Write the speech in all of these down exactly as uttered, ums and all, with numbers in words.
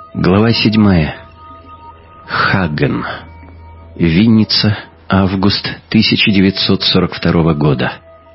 Глава седьмая. Хагген. Винница. Август тысяча девятьсот сорок второго года.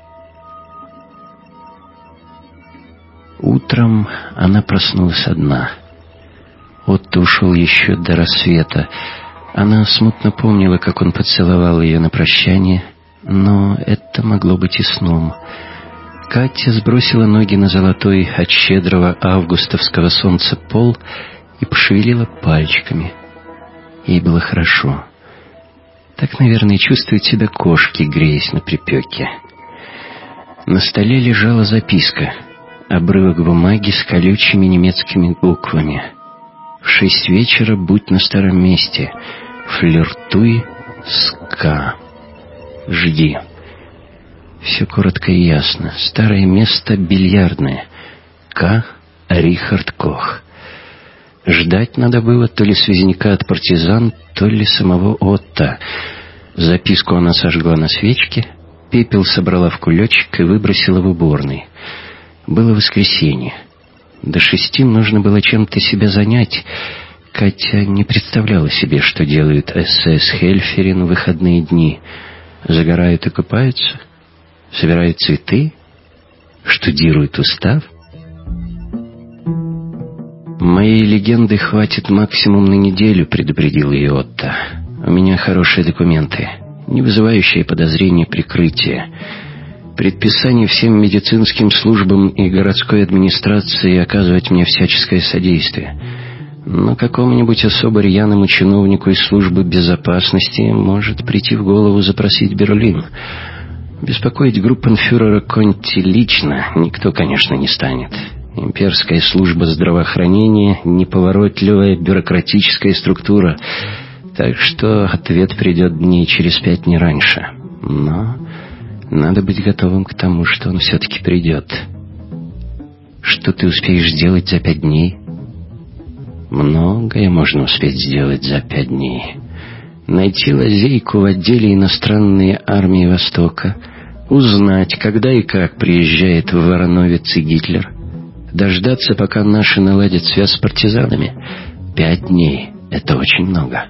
Утром она проснулась одна. Отто ушел еще до рассвета. Она смутно помнила, как он поцеловал ее на прощание, но это могло быть и сном. Катя сбросила ноги на золотой от щедрого августовского солнца пол и пошевелила пальчиками. Ей было хорошо. Так, наверное, чувствуют себя кошки, греясь на припеке. На столе лежала записка. Обрывок бумаги с колючими немецкими буквами. В шесть вечера будь на старом месте. Флиртуй с К. Жди. Все коротко и ясно. Старое место бильярдное. К. Рихард Кох. Ждать надо было то ли связняка от партизан, то ли самого Отто. Записку она сожгла на свечке, пепел собрала в кулечек и выбросила в уборной. Было воскресенье. До шести нужно было чем-то себя занять. Катя не представляла себе, что делают СС Хельферин в выходные дни. Загорают и купаются, собирают цветы, штудируют устав. «Моей легенды хватит максимум на неделю», — предупредил ее Отто. «У меня хорошие документы, не вызывающие подозрения прикрытия. Предписание всем медицинским службам и городской администрации оказывать мне всяческое содействие. Но какому-нибудь особо рьяному чиновнику из службы безопасности может прийти в голову запросить Берлин. Беспокоить группенфюрера Конти лично никто, конечно, не станет». Имперская служба здравоохранения — неповоротливая бюрократическая структура, так что ответ придет дней через пять, не раньше. Но надо быть готовым к тому, что он все-таки придет. Что ты успеешь сделать за пять дней? Многое можно успеть сделать за пять дней. Найти лазейку в отделе иностранной армии Востока, узнать, когда и как приезжает в Вороновец и Гитлер, дождаться, пока наши наладят связь с партизанами. Пять дней — это очень много.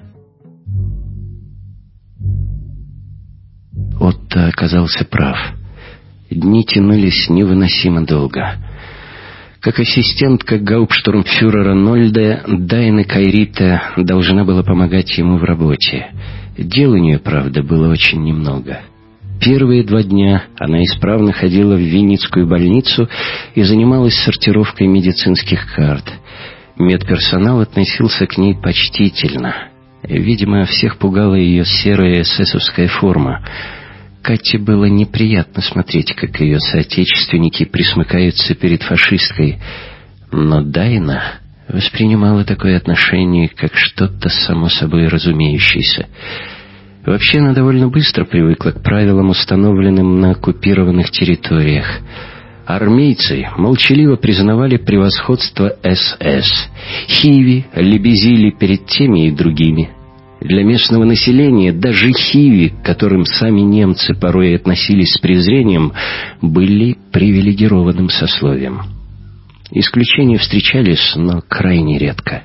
Отто оказался прав. Дни тянулись невыносимо долго. Как ассистентка гауптштурмфюрера Нольде, Дайна Кайрита должна была помогать ему в работе. Дел у нее, правда, было очень немного. Первые два дня она исправно ходила в Винницкую больницу и занималась сортировкой медицинских карт. Медперсонал относился к ней почтительно. Видимо, всех пугала ее серая эсэсовская форма. Кате было неприятно смотреть, как ее соотечественники присмыкаются перед фашисткой. Но Дайна воспринимала такое отношение как что-то само собой разумеющееся. Вообще, она довольно быстро привыкла к правилам, установленным на оккупированных территориях. Армейцы молчаливо признавали превосходство СС. Хиви лебезили перед теми и другими. Для местного населения даже хиви, к которым сами немцы порой относились с презрением, были привилегированным сословием. Исключения встречались, но крайне редко.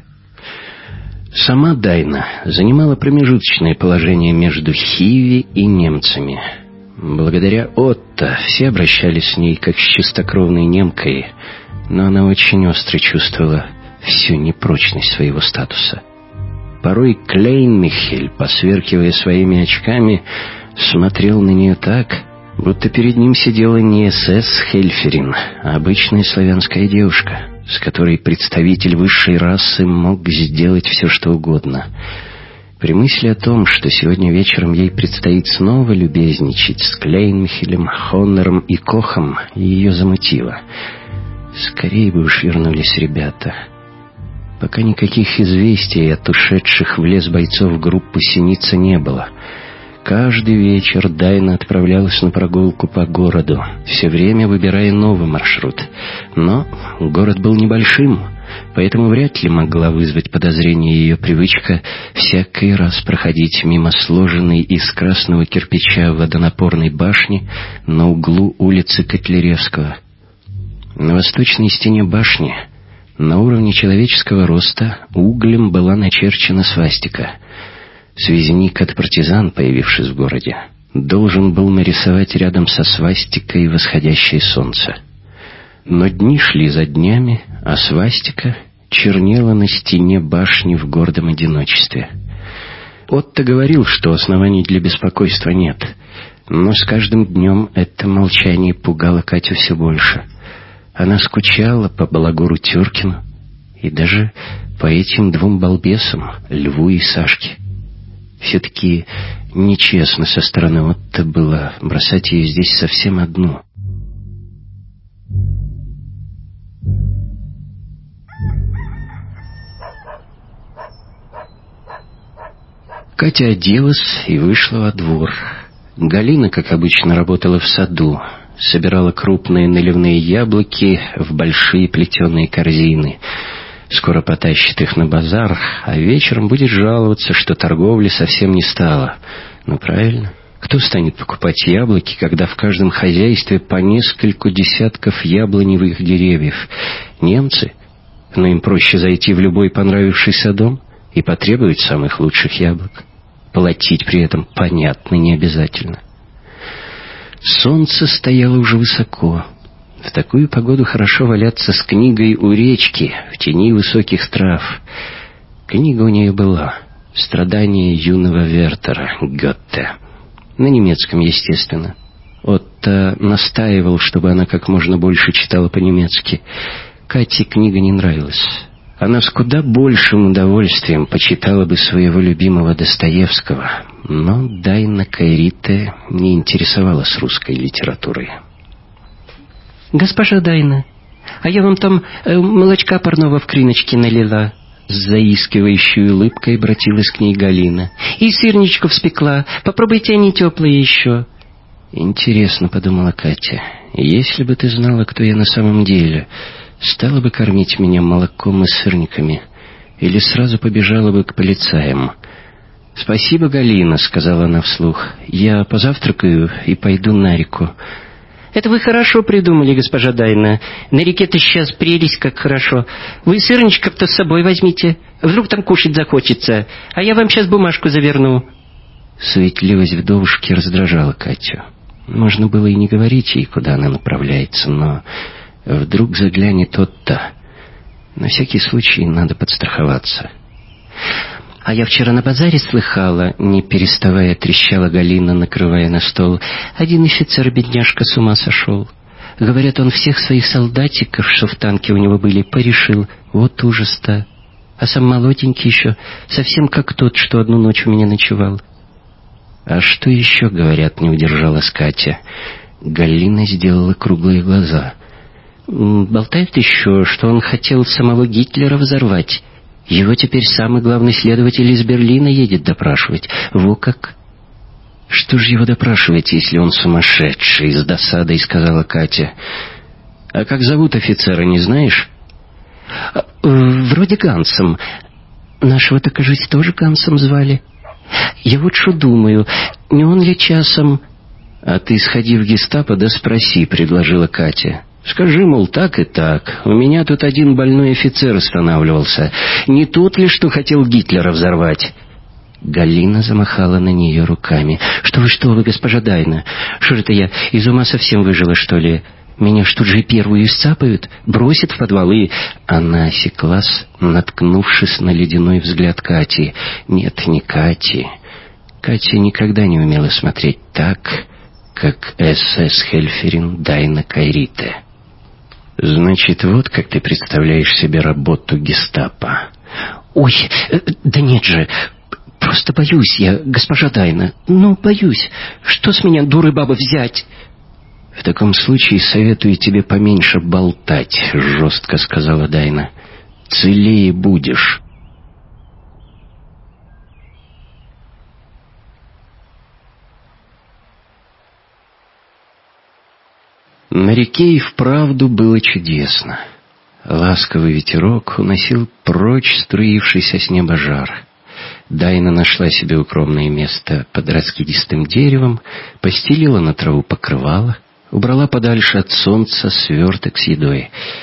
Сама Дайна занимала промежуточное положение между хиви и немцами. Благодаря Отто все обращались с ней как с чистокровной немкой, но она очень остро чувствовала всю непрочность своего статуса. Порой Клейн-Михель, посверкивая своими очками, смотрел на нее так, будто перед ним сидела не СС Хельферин, а обычная славянская девушка, с которой представитель высшей расы мог сделать все, что угодно. При мысли о том, что сегодня вечером ей предстоит снова любезничать с Клейнмихелем, Хоннером и Кохом, ее замутило. Скорее бы уж вернулись ребята. Пока никаких известий от ушедших в лес бойцов группы «Синица» не было. Каждый вечер Дайна отправлялась на прогулку по городу, все время выбирая новый маршрут. Но город был небольшим, поэтому вряд ли могла вызвать подозрение ее привычка всякий раз проходить мимо сложенной из красного кирпича водонапорной башни на углу улицы Котляревского. На восточной стене башни На уровне человеческого роста углем была начерчена свастика. Связник от партизан, появившись в городе, должен был нарисовать рядом со свастикой восходящее солнце. Но дни шли за днями, а свастика чернела на стене башни в гордом одиночестве. Отто говорил, что оснований для беспокойства нет, но с каждым днем это молчание пугало Катю все больше. Она скучала по Балагуру Тюркину и даже по этим двум балбесам, Льву и Сашке. Все-таки нечестно со стороны Отто было бросать ее здесь совсем одну. Катя оделась и вышла во двор. Галина, как обычно, работала в саду, собирала крупные наливные яблоки в большие плетеные корзины. Скоро потащит их на базар, а вечером будет жаловаться, что торговли совсем не стало. Ну, правильно. Кто станет покупать яблоки, когда в каждом хозяйстве по нескольку десятков яблоневых деревьев? Немцы? Но им проще зайти в любой понравившийся дом и потребовать самых лучших яблок. Платить при этом, понятно, не обязательно. Солнце стояло уже высоко. В такую погоду хорошо валяться с книгой у речки, в тени высоких трав. Книга у нее была «Страдания юного Вертера» Гёте. На немецком, естественно. Отто настаивал, чтобы она как можно больше читала по-немецки. Кате книга не нравилась. Она с куда большим удовольствием почитала бы своего любимого Достоевского, но Дайна Кайрите не интересовалась русской литературой. «Госпожа Дайна, а я вам там э, молочка парного в криночке налила». С заискивающей улыбкой обратилась к ней Галина. «И сырничков спекла. Попробуйте, они теплые еще». «Интересно», — подумала Катя, — «если бы ты знала, кто я на самом деле, стала бы кормить меня молоком и сырниками, или сразу побежала бы к полицаям?» «Спасибо, Галина», — сказала она вслух. «Я позавтракаю и пойду на реку». «Это вы хорошо придумали, госпожа Дайна. На реке-то сейчас прелесть как хорошо. Вы сырничков-то с собой возьмите. Вдруг там кушать захочется. А я вам сейчас бумажку заверну». Суетливость вдовушки раздражала Катю. Можно было и не говорить ей, куда она направляется, но вдруг заглянет Отто. На всякий случай надо подстраховаться. «А я вчера на базаре слыхала», — не переставая трещала Галина, накрывая на стол. «Один офицер, бедняжка, с ума сошел. Говорят, он всех своих солдатиков, что в танке у него были, порешил. Вот ужас-то. А сам молоденький еще, совсем как тот, что одну ночь у меня ночевал». «А что еще, говорят?» — не удержалась Катя. Галина сделала круглые глаза. «Болтают еще, что он хотел самого Гитлера взорвать. Его теперь самый главный следователь из Берлина едет допрашивать. Во как!» «Что же его допрашивать, если он сумасшедший?» — с досадой сказала Катя. «А как зовут офицера, не знаешь?» «Вроде Гансом. Нашего-то, кажется, тоже Гансом звали. Я вот что думаю, не он ли часом...» «А ты сходи в гестапо да спроси», — предложила Катя. «Скажи, мол, так и так. У меня тут один больной офицер останавливался. Не тот ли, что хотел Гитлера взорвать?» Галина замахала на нее руками. «Что вы, что вы, госпожа Дайна? Что же это я, из ума совсем выжила, что ли? Меня ж тут же первую исцапают, бросят в подвал и...» Она осеклась, наткнувшись на ледяной взгляд Кати. Нет, не Кати. Катя никогда не умела смотреть так, как эс-эс-хельферин Дайна Кайрите. «Значит, вот как ты представляешь себе работу гестапо». «Ой, да нет же, просто боюсь я, госпожа Дайна. Ну, боюсь. Что с меня, дуры баба, взять?» «В таком случае советую тебе поменьше болтать», — жестко сказала Дайна. «Целее будешь». На реке и вправду было чудесно. Ласковый ветерок уносил прочь струившийся с неба жар. Дайна нашла себе укромное место под раскидистым деревом, постелила на траву покрывало, убрала подальше от солнца сверток с едой.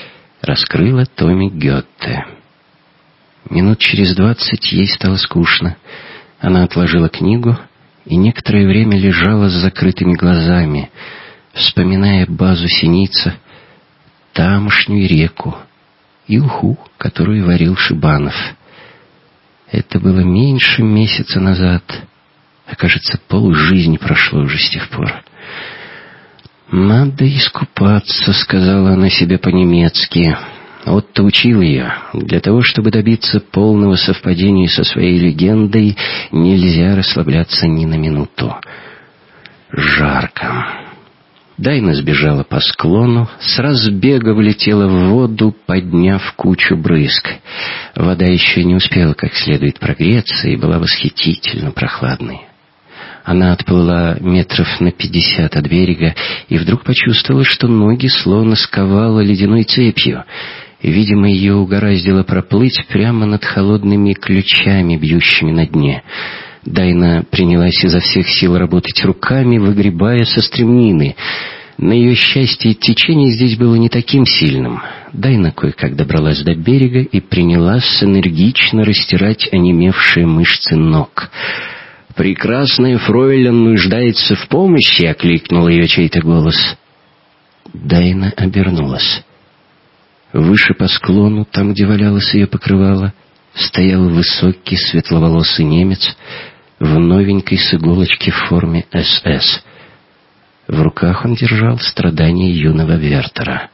раскрыла томик Гёте. Минут через двадцать ей стало скучно. Она отложила книгу и некоторое время лежала с закрытыми глазами, вспоминая базу Синица, тамошнюю реку и уху, которую варил Шибанов. Это было меньше месяца назад, а, кажется, полжизни прошло уже с тех пор. «Надо искупаться», — сказала она себе по-немецки. Отто учил ее. Для того, чтобы добиться полного совпадения со своей легендой, нельзя расслабляться ни на минуту. Жарко. Дайна сбежала по склону, с разбега влетела в воду, подняв кучу брызг. Вода еще не успела как следует прогреться и была восхитительно прохладной. Она отплыла метров на пятьдесят от берега и вдруг почувствовала, что ноги словно сковало ледяной цепью. Видимо, ее угораздило проплыть прямо над холодными ключами, бьющими на дне. Дайна принялась изо всех сил работать руками, выгребая со стремнины. На ее счастье, течение здесь было не таким сильным. Дайна кое-как добралась до берега и принялась энергично растирать онемевшие мышцы ног. «Прекрасная фройлен нуждается в помощи!» — окликнул ее чей-то голос. Дайна обернулась. Выше по склону, там, где валялось ее покрывало, стоял высокий светловолосый немец в новенькой с иголочки в форме эс эс. В руках он держал страдания юного Вертера.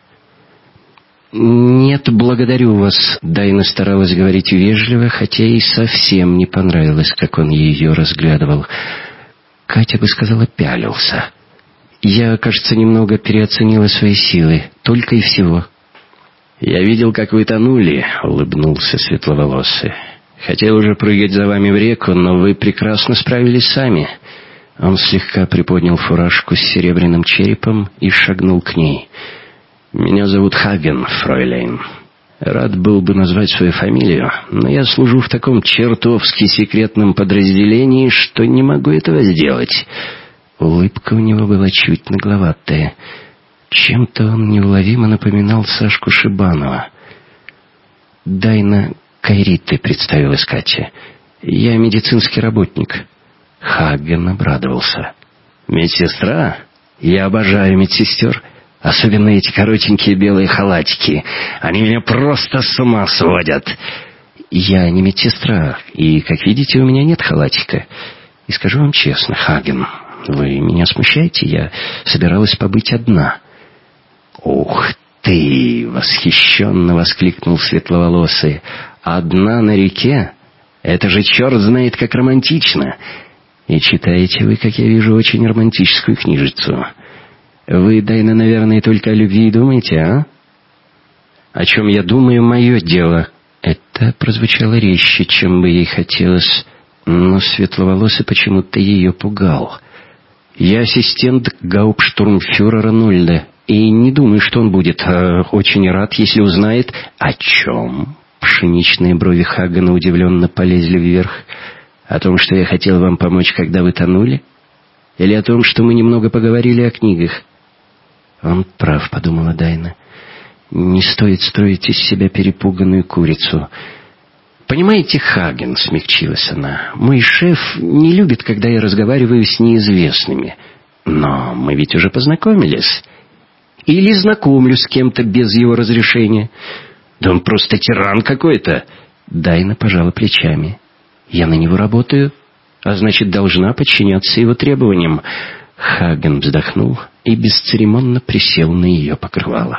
«Нет, благодарю вас», — Дайна старалась говорить вежливо, хотя ей совсем не понравилось, как он ее разглядывал. Катя бы сказала, пялился. «Я, кажется, немного переоценила свои силы, только и всего». «Я видел, как вы тонули», — улыбнулся светловолосый. «Хотел уже прыгать за вами в реку, но вы прекрасно справились сами». Он слегка приподнял фуражку с серебряным черепом и шагнул к ней. «Меня зовут Хаген, фройлейн. Рад был бы назвать свою фамилию, но я служу в таком чертовски секретном подразделении, что не могу этого сделать». Улыбка у него была чуть нагловатая. Чем-то он неуловимо напоминал Сашку Шибанова. «Дайна Кайритте», — представилась Катя. «Я медицинский работник». Хаген обрадовался. «Медсестра? Я обожаю медсестер. Особенно эти коротенькие белые халатики. Они меня просто с ума сводят». «Я не медсестра, и, как видите, у меня нет халатика. И скажу вам честно, Хаген, вы меня смущаете, я собиралась побыть одна». «Ух ты!» — восхищенно воскликнул светловолосый. «Одна на реке? Это же черт знает как романтично! И читаете вы, как я вижу, очень романтическую книжицу. Вы, Дайна, наверное, только о любви и думаете, а?» «О чем я думаю, мое дело». Это прозвучало резче, чем бы ей хотелось, но светловолосый почему-то ее пугал. «Я ассистент гауптштурмфюрера Нольда, и не думаю, что он будет э, очень рад, если узнает...» «О чем?» Пшеничные брови Хагена удивленно полезли вверх. «О том, что я хотел вам помочь, когда вы тонули? Или о том, что мы немного поговорили о книгах?» «Он прав», — подумала Дайна. «Не стоит строить из себя перепуганную курицу». «Понимаете, Хаген», — смягчилась она, — «мой шеф не любит, когда я разговариваю с неизвестными. Но мы ведь уже познакомились. Или знакомлюсь с кем-то без его разрешения. Да он просто тиран какой-то». Дайна пожала плечами. «Я на него работаю, а значит, должна подчиняться его требованиям». Хаген вздохнул и бесцеремонно присел на ее покрывало.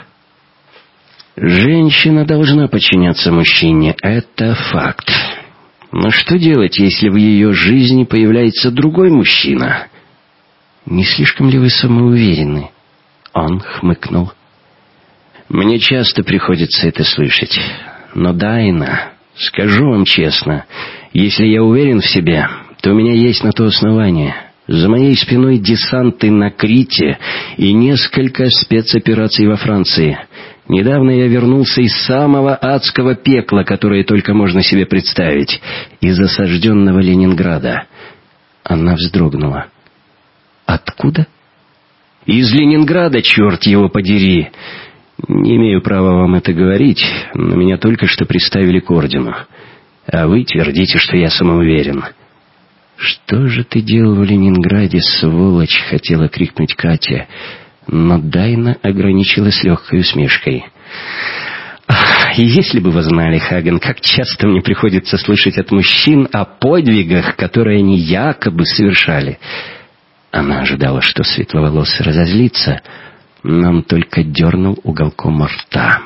«Женщина должна подчиняться мужчине, это факт. Но что делать, если в ее жизни появляется другой мужчина?» «Не слишком ли вы самоуверены?» Он хмыкнул. «Мне часто приходится это слышать. Но, Дайна, скажу вам честно, если я уверен в себе, то у меня есть на то основание. За моей спиной десанты на Крите и несколько спецопераций во Франции. Недавно я вернулся из самого адского пекла, которое только можно себе представить, из осажденного Ленинграда». Она вздрогнула. «Откуда?» «Из Ленинграда, черт его подери! Не имею права вам это говорить, но меня только что приставили к ордену. А вы твердите, что я самоуверен. «Что же ты делал в Ленинграде, сволочь?» — хотела крикнуть Катя, но Дайна ограничилась легкой усмешкой. «Ах, если бы вы знали, Хаген, как часто мне приходится слышать от мужчин о подвигах, которые они якобы совершали». Она ожидала, что светловолосый разозлится, но он только дернул уголком рта.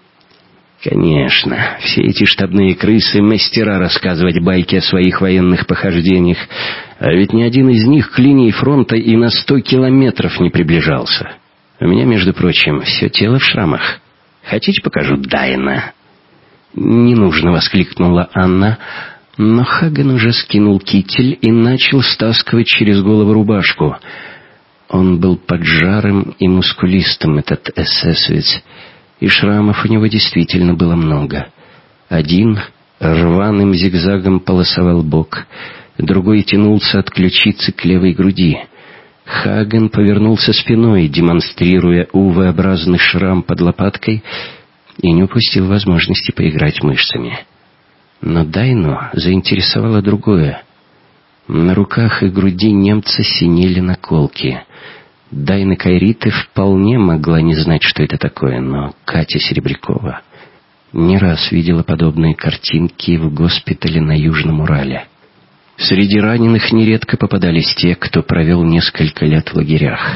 Конечно, все эти штабные крысы — мастера рассказывать байки о своих военных похождениях, а ведь ни один из них к линии фронта и на сто километров не приближался. У меня, между прочим, все тело в шрамах. Хотите, покажу, Дайна?» «Не нужно», — воскликнула Анна, но Хаген уже скинул китель и начал стаскивать через голову рубашку. Он был поджарым и мускулистым, этот эсэсовец, и шрамов у него действительно было много. Один рваным зигзагом полосовал бок, другой тянулся от ключицы к левой груди. Хаген повернулся спиной, демонстрируя У-V-образный шрам под лопаткой, и не упустил возможности поиграть мышцами. Но Дайну заинтересовало другое. На руках и груди немца синели наколки. Дайна Кайриты вполне могла не знать, что это такое, но Катя Серебрякова не раз видела подобные картинки в госпитале на Южном Урале. Среди раненых нередко попадались те, кто провел несколько лет в лагерях.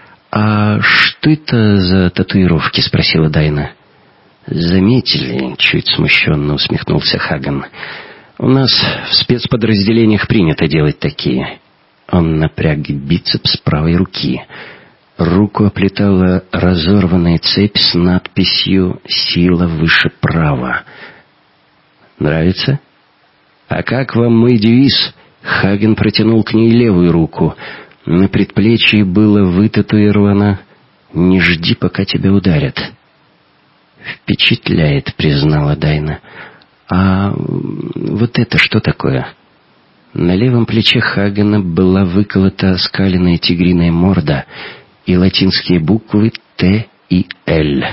«А что это за татуировки?» — спросила Дайна. «Заметили?» — чуть смущенно усмехнулся Хаген. «У нас в спецподразделениях принято делать такие». Он напряг бицепс правой руки. Руку оплетала разорванная цепь с надписью «Сила выше права». «Нравится?» «А как вам мой девиз?» Хаген протянул к ней левую руку. На предплечье было вытатуировано «Не жди, пока тебя ударят». «Впечатляет», — признала Дайна. «А вот это что такое?» На левом плече Хагена была выколота оскаленная тигриная морда и латинские буквы «Т» и «Л».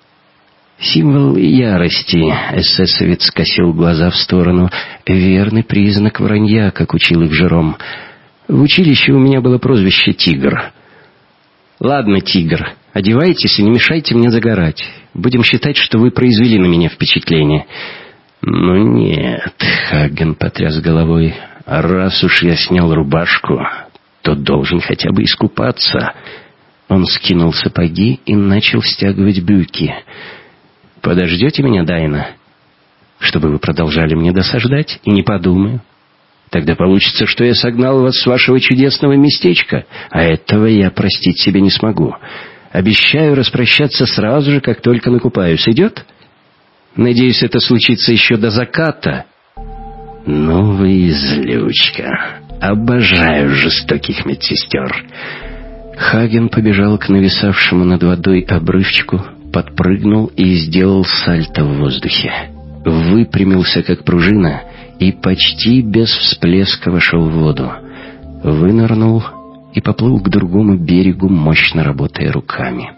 «Символ ярости», — эсэсовец скосил глаза в сторону. «Верный признак вранья», как учил их Жером. «В училище у меня было прозвище «Тигр». «Ладно, Тигр, одевайтесь и не мешайте мне загорать. Будем считать, что вы произвели на меня впечатление». «Ну нет», — Хаген потряс головой. «Раз уж я снял рубашку, то должен хотя бы искупаться». Он скинул сапоги и начал стягивать брюки. «Подождете меня, Дайна? Чтобы вы продолжали мне досаждать? И не подумаю. Тогда получится, что я согнал вас с вашего чудесного местечка, а этого я простить себе не смогу. Обещаю распрощаться сразу же, как только накупаюсь. Идет? Надеюсь, это случится еще до заката». «Ну вы и злючка. Обожаю жестоких медсестер». Хаген побежал к нависавшему над водой обрывчику, подпрыгнул и сделал сальто в воздухе. Выпрямился, как пружина, и почти без всплеска вошел в воду. Вынырнул и поплыл к другому берегу, мощно работая руками.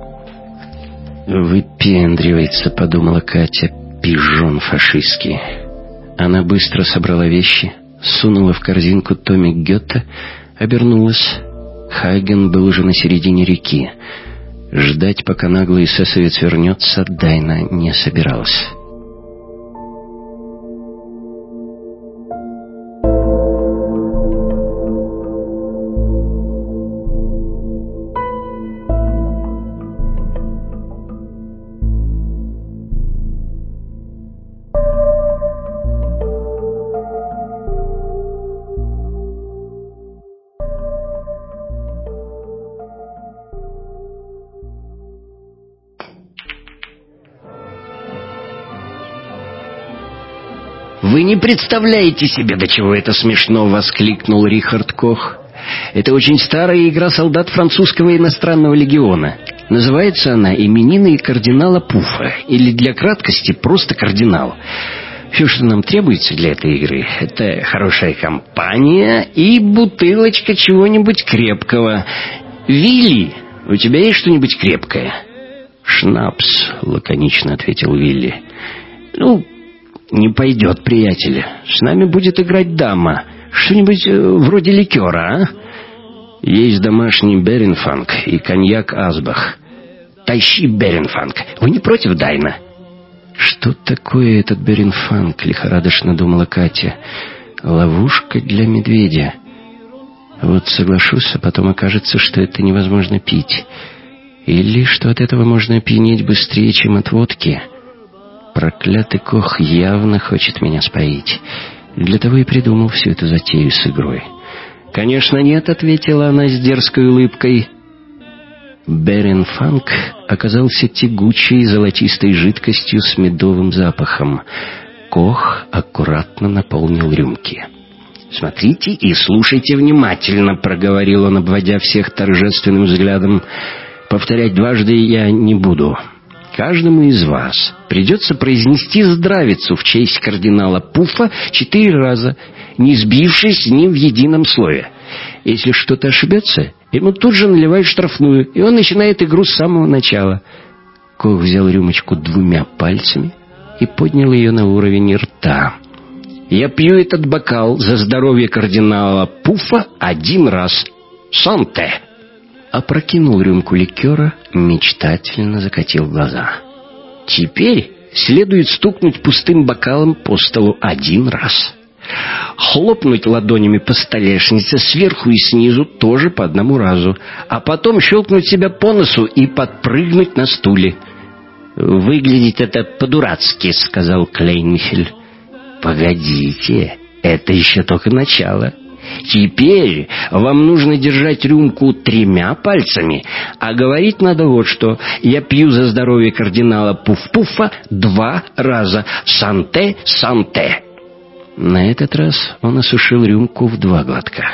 «Выпендривается», — подумала Катя, — «пижон фашистский». Она быстро собрала вещи, сунула в корзинку томик Гёте, обернулась. Хаген был уже на середине реки. Ждать, пока наглый эсэсовец вернется, Дайна не собиралась. «Вы не представляете себе, до чего это смешно!» — воскликнул Рихард Кох. «Это очень старая игра солдат французского иностранного легиона. Называется она «Именины кардинала Пуфа», или для краткости просто «Кардинал». Все, что нам требуется для этой игры, это хорошая компания и бутылочка чего-нибудь крепкого. Вилли, у тебя есть что-нибудь крепкое?» «Шнапс», — лаконично ответил Вилли. «Ну, не пойдет, приятель. С нами будет играть дама. Что-нибудь вроде ликера, а? Есть домашний Беренфанг и коньяк Асбах. Тащи Беренфанг. Вы не против, Дайна?» «Что такое этот Беренфанг?» — лихорадочно думала Катя. «Ловушка для медведя. Вот соглашусь, а потом окажется, что это невозможно пить. Или что от этого можно пьянеть быстрее, чем от водки. Проклятый Кох явно хочет меня споить. Для того и придумал всю эту затею с игрой». «Конечно нет», — ответила она с дерзкой улыбкой. Беренфанг оказался тягучей золотистой жидкостью с медовым запахом. Кох аккуратно наполнил рюмки. «Смотрите и слушайте внимательно», — проговорил он, обводя всех торжественным взглядом. «Повторять дважды я не буду. Каждому из вас придется произнести здравицу в честь кардинала Пуфа четыре раза, не сбившись с ним в едином слове. Если что-то ошибется, ему тут же наливают штрафную, и он начинает игру с самого начала». Кох взял рюмочку двумя пальцами и поднял ее на уровень рта. «Я пью этот бокал за здоровье кардинала Пуфа один раз. Санте!» Опрокинул рюмку ликера, мечтательно закатил глаза. «Теперь следует стукнуть пустым бокалом по столу один раз. Хлопнуть ладонями по столешнице сверху и снизу тоже по одному разу, а потом щелкнуть себя по носу и подпрыгнуть на стуле». «Выглядит это по-дурацки», — сказал Клейнмихель. «Погодите, это еще только начало. Теперь вам нужно держать рюмку тремя пальцами, а говорить надо вот что. Я пью за здоровье кардинала Пуф-Пуфа два раза. Санте, санте». На этот раз он осушил рюмку в два глотка.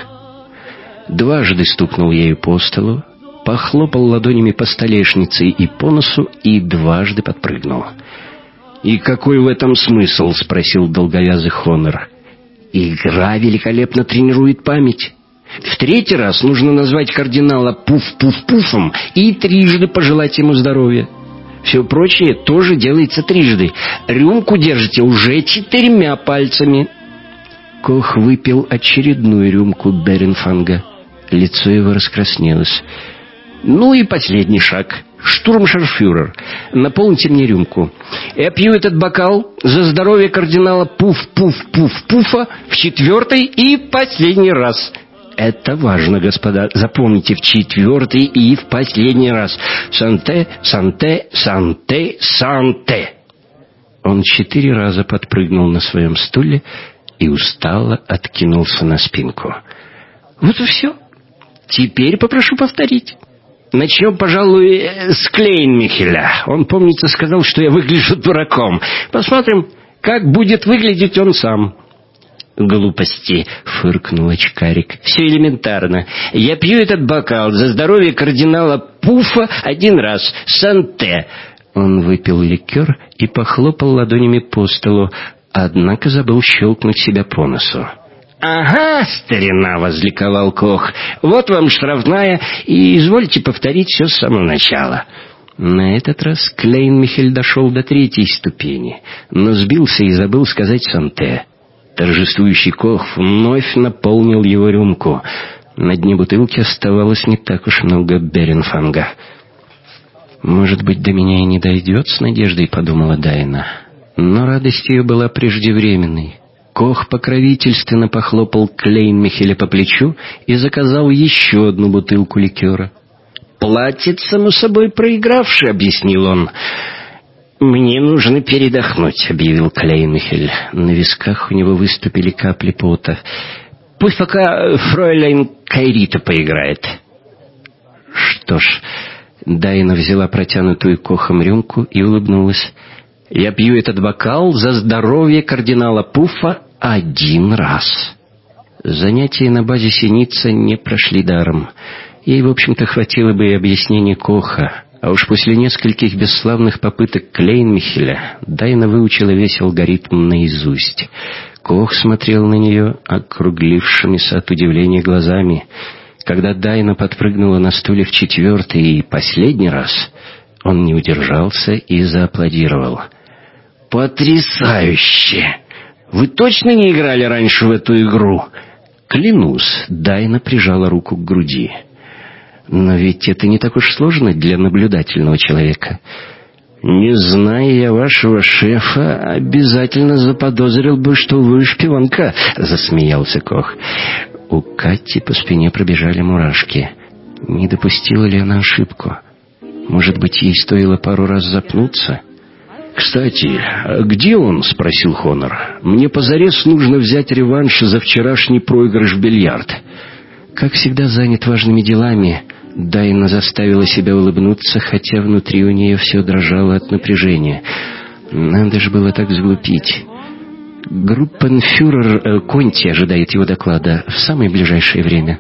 Дважды стукнул ею по столу, похлопал ладонями по столешнице и по носу и дважды подпрыгнул. «И какой в этом смысл?» — спросил долговязый Хонор. «Игра великолепно тренирует память. В третий раз нужно назвать кардинала Пуф-Пуф-Пуфом и трижды пожелать ему здоровья. Все прочее тоже делается трижды. Рюмку держите уже четырьмя пальцами». Кох выпил очередную рюмку Беренфанга. Лицо его раскраснелось. «Ну и последний шаг. Штурмшарфюрер, наполните мне рюмку. Я пью этот бокал за здоровье кардинала Пуф-Пуф-Пуф-Пуфа в четвертый и последний раз». «Это важно, господа. Запомните, в четвертый и в последний раз. Санте, санте, санте, санте». Он четыре раза подпрыгнул на своем стуле и устало откинулся на спинку. «Вот и все. Теперь попрошу повторить. Начнем, пожалуй, с Клейнмихеля. Он, помнится, сказал, что я выгляжу дураком. Посмотрим, как будет выглядеть он сам». «Глупости», — фыркнул очкарик. «Все элементарно. Я пью этот бокал за здоровье кардинала Пуфа один раз. Санте». Он выпил ликер и похлопал ладонями по столу, однако забыл щелкнуть себя по носу. «Ага, старина!» — возликовал Кох. «Вот вам штрафная, и извольте повторить все с самого начала». На этот раз Клейнмихель дошел до третьей ступени, но сбился и забыл сказать «санте». Торжествующий Кох вновь наполнил его рюмку. На дне бутылки оставалось не так уж много Беренфанга. «Может быть, до меня и не дойдет с надеждой», — подумала Дайна. Но радость ее была преждевременной. Кох покровительственно похлопал Клейнмихеля по плечу и заказал еще одну бутылку ликера. «Платит, само собой, проигравший», — объяснил он. «Мне нужно передохнуть», — объявил Клейнмихель. На висках у него выступили капли пота. «Пусть пока фройляйн Кайрита поиграет». Что ж, Дайна взяла протянутую Кохом рюмку и улыбнулась. «Я пью этот бокал за здоровье кардинала Пуфа один раз». Занятия на базе Синица не прошли даром. Ей, в общем-то, хватило бы и объяснений Коха. А уж после нескольких бесславных попыток Клейнмихеля Дайна выучила весь алгоритм наизусть. Кох смотрел на нее округлившимися от удивления глазами. Когда Дайна подпрыгнула на стуле в четвертый и последний раз, Он не удержался и зааплодировал. «Потрясающе! Вы точно не играли раньше в эту игру?» «Клянусь», — Дайна прижала руку к груди. «Но ведь это не так уж сложно для наблюдательного человека. Не зная я вашего шефа, обязательно заподозрил бы, что вы шпионка», — засмеялся Кох. У Кати по спине пробежали мурашки. Не допустила ли она ошибку? Может быть, ей стоило пару раз запнуться? «Кстати, где он?» — спросил Хонор. «Мне позарез нужно взять реванш за вчерашний проигрыш в бильярд». Как всегда занят важными делами, Дайна заставила себя улыбнуться, хотя внутри у нее все дрожало от напряжения. Надо же было так сглупить. Группенфюрер э, Конти ожидает его доклада в самое ближайшее время.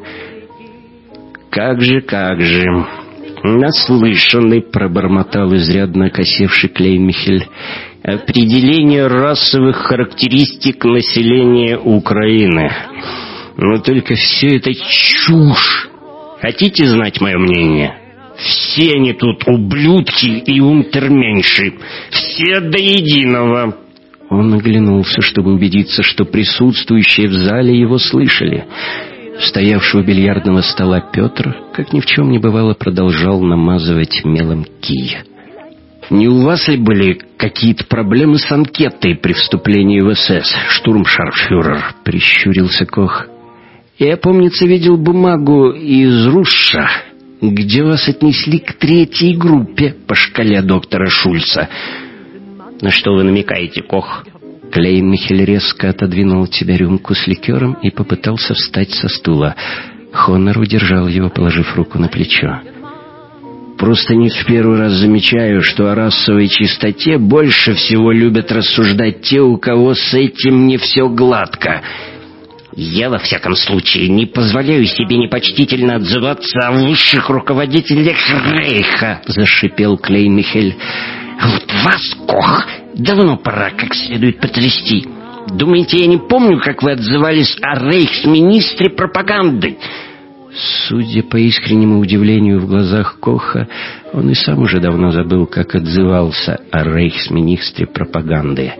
«Как же, как же... наслышанный», — пробормотал изрядно окосевший Клейн-Михель. «Определение расовых характеристик населения Украины. Но только все это чушь. Хотите знать мое мнение? Все они тут ублюдки и унтерменши. Все до единого». Он оглянулся, чтобы убедиться, что присутствующие в зале его слышали. Стоявший у бильярдного стола Петр, как ни в чем не бывало, продолжал намазывать мелом кий. «Не у вас ли были какие-то проблемы с анкетой при вступлении в СС, штурмшарфюрер?» — прищурился Кох. «Я, помнится, видел бумагу из Русша, где вас отнесли к третьей группе по шкале доктора Шульца». «На что вы намекаете, Кох?» Клейн-Михель резко отодвинул от себя рюмку с ликером и попытался встать со стула. Хонор удержал его, положив руку на плечо. «Просто не в первый раз замечаю, что о расовой чистоте больше всего любят рассуждать те, у кого с этим не все гладко. Я, во всяком случае, не позволяю себе непочтительно отзываться о высших руководителях Рейха», — зашипел Клейн-Михель. «Вот вас, Кох, давно пора как следует потрясти. Думаете, я не помню, как вы отзывались о рейхсминистре пропаганды?» Судя по искреннему удивлению в глазах Коха, он и сам уже давно забыл, как отзывался о рейхсминистре пропаганды.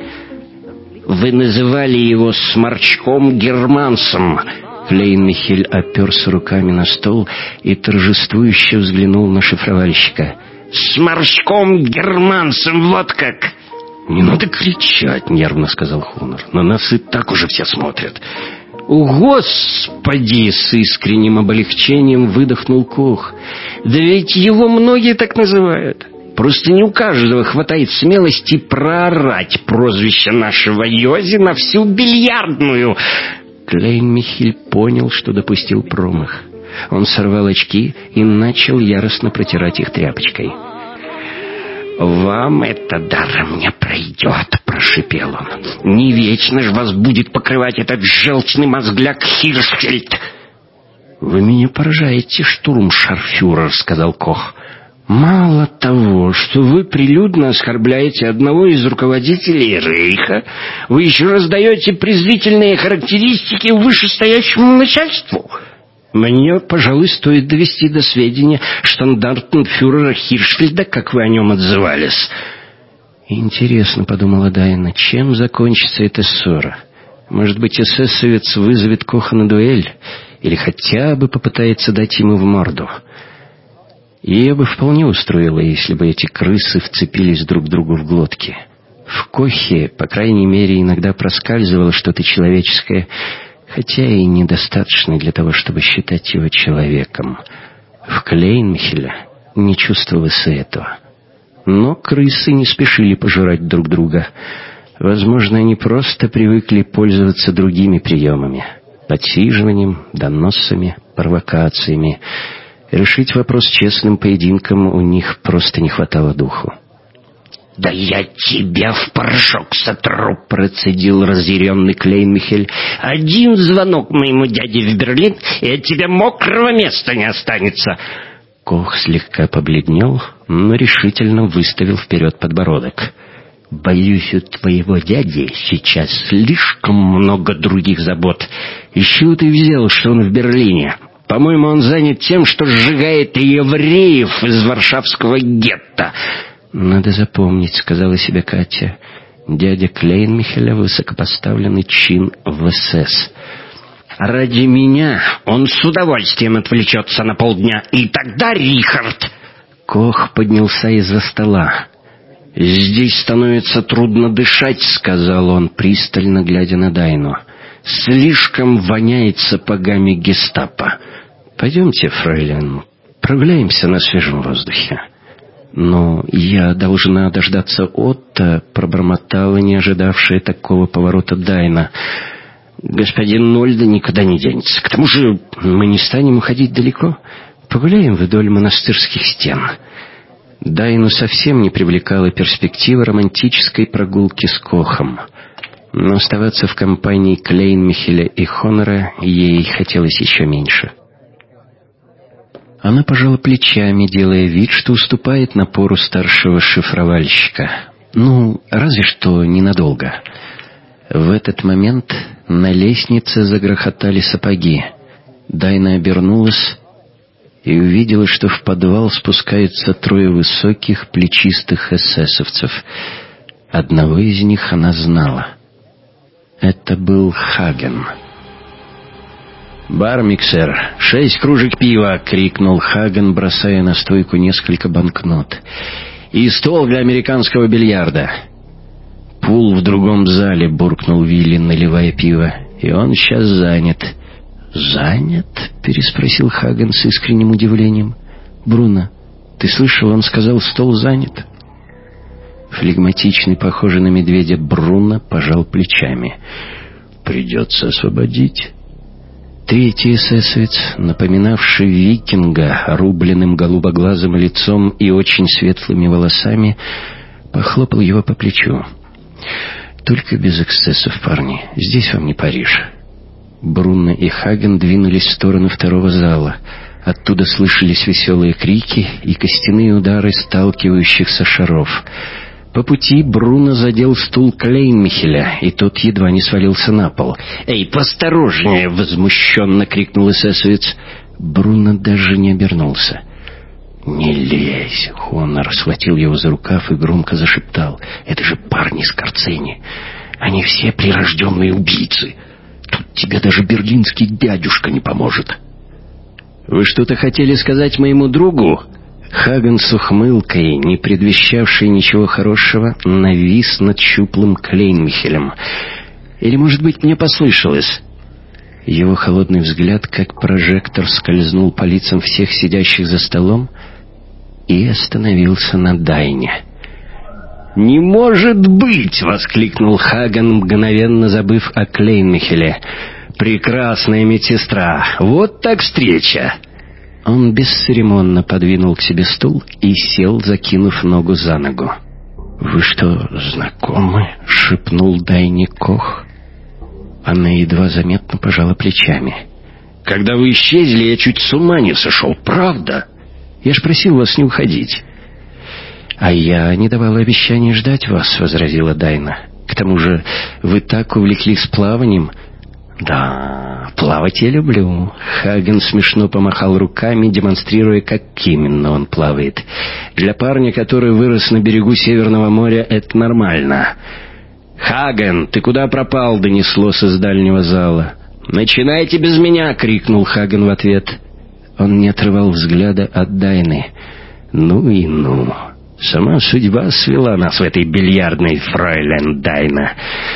«Вы называли его сморчком германцем». Клейн-Михель оперся руками на стол и торжествующе взглянул на шифровальщика. «Сморчком германцем, вот как!» «Не надо кричать», — нервно сказал Хонор. «На нас и так уже все смотрят». «О, Господи!» — с искренним облегчением выдохнул Кох. «Да ведь его многие так называют. Просто не у каждого хватает смелости проорать прозвище нашего Йози на всю бильярдную». Клейн-Михель понял, что допустил промах. Он сорвал очки и начал яростно протирать их тряпочкой. «Вам это даром не пройдет», — прошипел он. «Не вечно же вас будет покрывать этот желчный мозгляк Хиршфельд». «Вы меня поражаете, штурмшарфюрер», — сказал Кох. «Мало того, что вы прилюдно оскорбляете одного из руководителей Рейха, вы еще раздаете презрительные характеристики вышестоящему начальству. Мне, пожалуй, стоит довести до сведения штандартенфюрера Хиршфельда, как вы о нем отзывались». «Интересно», — подумала Дайна, — «чем закончится эта ссора? Может быть, эсэсовец вызовет Коха на дуэль? Или хотя бы попытается дать ему в морду?» Ее бы вполне устроило, если бы эти крысы вцепились друг другу в глотки. В Кохе, по крайней мере, иногда проскальзывало что-то человеческое, хотя и недостаточно для того, чтобы считать его человеком. В Клейн-Михеле не чувствовалось этого. Но крысы не спешили пожирать друг друга. Возможно, они просто привыкли пользоваться другими приемами. Подсиживанием, доносами, провокациями. Решить вопрос честным поединком у них просто не хватало духу. «Да я тебя в порошок сотру», — процедил разъяренный Клейн-Михель. «Один звонок моему дяде в Берлин, и от тебя мокрого места не останется». Кох слегка побледнел, но решительно выставил вперед подбородок. «Боюсь, у твоего дяди сейчас слишком много других забот. Из чего ты взял, что он в Берлине?» По-моему, он занят тем, что сжигает евреев из варшавского гетто». «Надо запомнить», — сказала себе Катя. «Дядя Клейнмихеля — высокопоставленный чин в эс эс. Ради меня он с удовольствием отвлечется на полдня. И тогда, Рихард...» Кох поднялся из-за стола. «Здесь становится трудно дышать», — сказал он, пристально глядя на Дайну. «Слишком воняет сапогами гестапо. Пойдемте, фрейлин, прогуляемся на свежем воздухе». «Но я должна дождаться Отто», — пробормотала не ожидавшая такого поворота Дайна. «Господин Нольда никуда не денется. К тому же мы не станем уходить далеко. Погуляем вдоль монастырских стен». Дайну совсем не привлекала перспектива романтической прогулки с Кохом. Но оставаться в компании Клейнмихеля и Хонора ей хотелось еще меньше. Она пожала плечами, делая вид, что уступает напору старшего шифровальщика. Ну, разве что ненадолго. В этот момент на лестнице загрохотали сапоги. Дайна обернулась и увидела, что в подвал спускаются трое высоких, плечистых эсэсовцев. Одного из них она знала. Это был Хаген. «Бармиксер, шесть кружек пива!» — крикнул Хаген, бросая на стойку несколько банкнот. «И стол для американского бильярда!» «Пул в другом зале», — буркнул Вилли, наливая пиво. «И он сейчас занят». «Занят?» — переспросил Хаген с искренним удивлением. «Бруно, ты слышал, он сказал, стол занят?» Флегматичный, похожий на медведя Бруно пожал плечами. «Придется освободить». Третий эсэсовец, напоминавший викинга, рубленным голубоглазым лицом и очень светлыми волосами, похлопал его по плечу. «Только без эксцессов, парни. Здесь вам не Париж». Бруно и Хаген двинулись в сторону второго зала. Оттуда слышались веселые крики и костяные удары сталкивающихся шаров. По пути Бруно задел стул Клейнмихеля, и тот едва не свалился на пол. «Эй, поосторожнее!» — возмущенно крикнул эсэсовец. Бруно даже не обернулся. «Не лезь!» — Хонор схватил его за рукав и громко зашептал. «Это же парни с Карцени. Они все прирожденные убийцы. Тут тебе даже берлинский дядюшка не поможет». «Вы что-то хотели сказать моему другу?» Хаген с ухмылкой, не предвещавший ничего хорошего, навис над щуплым Клейнмихелем. «Или, может быть, мне послышалось?» Его холодный взгляд, как прожектор, скользнул по лицам всех сидящих за столом и остановился на Дайне. «Не может быть!» — воскликнул Хаген, мгновенно забыв о Клейнмихеле. «Прекрасная медсестра! Вот так встреча!» Он бесцеремонно подвинул к себе стул и сел, закинув ногу за ногу. «Вы что, знакомы?» — шепнул Дайне Кох. Она едва заметно пожала плечами. «Когда вы исчезли, я чуть с ума не сошел, правда? Я ж просил вас не уходить». «А я не давала обещания ждать вас», — возразила Дайна. «К тому же вы так увлеклись плаванием». «Да, плавать я люблю». Хаген смешно помахал руками, демонстрируя, как именно он плавает. «Для парня, который вырос на берегу Северного моря, это нормально». «Хаген, ты куда пропал?» — донеслось из дальнего зала. «Начинайте без меня!» — крикнул Хаген в ответ. Он не отрывал взгляда от Дайны. «Ну и ну! Сама судьба свела нас в этой бильярдной, фройлен Дайна.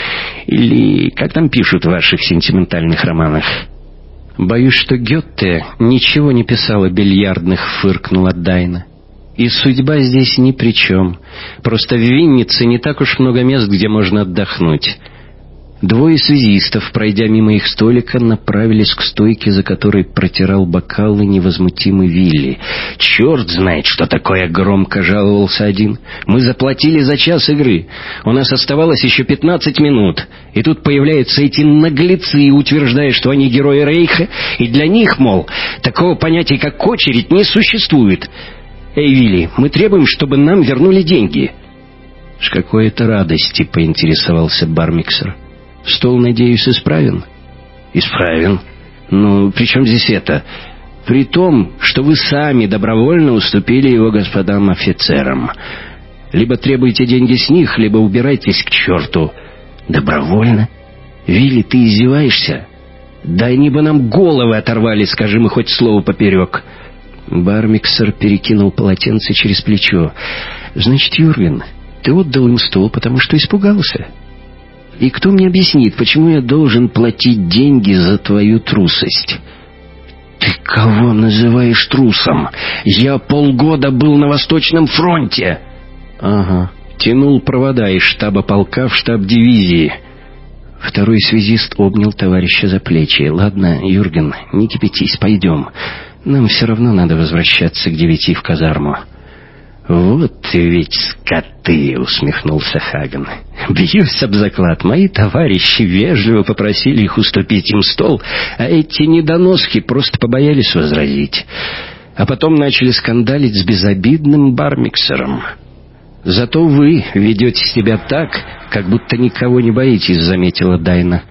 Или как там пишут в ваших сентиментальных романах?» «Боюсь, что Гёте ничего не писал о бильярдных», — фыркнула Дайна. «И судьба здесь ни при чем. Просто в Виннице не так уж много мест, где можно отдохнуть». Двое связистов, пройдя мимо их столика, направились к стойке, за которой протирал бокалы невозмутимый Вилли. «Черт знает, что такое!» — громко жаловался один. «Мы заплатили за час игры. У нас оставалось еще пятнадцать минут. И тут появляются эти наглецы, утверждая, что они герои Рейха, и для них, мол, такого понятия, как очередь, не существует. Эй, Вилли, мы требуем, чтобы нам вернули деньги». «С какой-то радости», — поинтересовался Бармиксер. «Стол, надеюсь, исправен?» «Исправен. Ну, при чем здесь это? При том, что вы сами добровольно уступили его господам офицерам. Либо требуйте деньги с них, либо убирайтесь к черту. Добровольно? Вилли, ты издеваешься? Да они бы нам головы оторвали, скажи мы хоть слово поперек. Бармиксер перекинул полотенце через плечо. Значит, Юрген, ты отдал им стол, потому что испугался? И кто мне объяснит, почему я должен платить деньги за твою трусость? Ты кого называешь трусом? Я полгода был на Восточном фронте. Ага, тянул провода из штаба полка в штаб дивизии. Второй связист обнял товарища за плечи. Ладно, Юрген, не кипятись, пойдем. Нам все равно надо возвращаться к девяти в казарму. Вот ведь скоты, усмехнулся Хаген. Бьюсь об заклад, мои товарищи вежливо попросили их уступить им стол, а эти недоноски просто побоялись возразить. А потом начали скандалить с безобидным Бармиксером. Зато вы ведете себя так, как будто никого не боитесь, заметила Дайна.